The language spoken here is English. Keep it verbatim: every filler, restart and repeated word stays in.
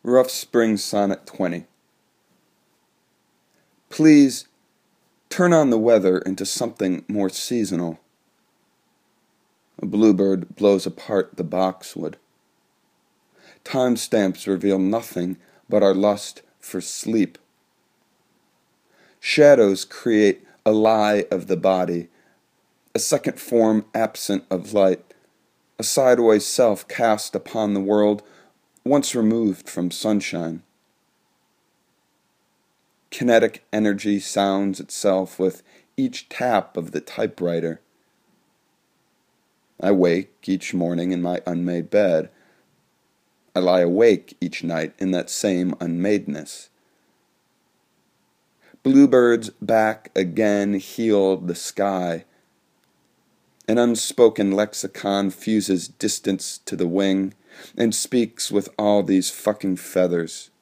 Rough Spring Sonnet twenty. Please turn on the weather into something more seasonal. A bluebird blows apart the boxwood. Timestamps reveal nothing but our lust for sleep. Shadows create a lie of the body, a second form absent of light, a sideways self cast upon the world once removed from sunshine. Kinetic energy sounds itself with each tap of the typewriter. I wake each morning in my unmade bed. I lie awake each night in that same unmadeness. Bluebirds back again heal the sky. An unspoken lexicon fuses distance to the wing and speaks with all these fucking feathers.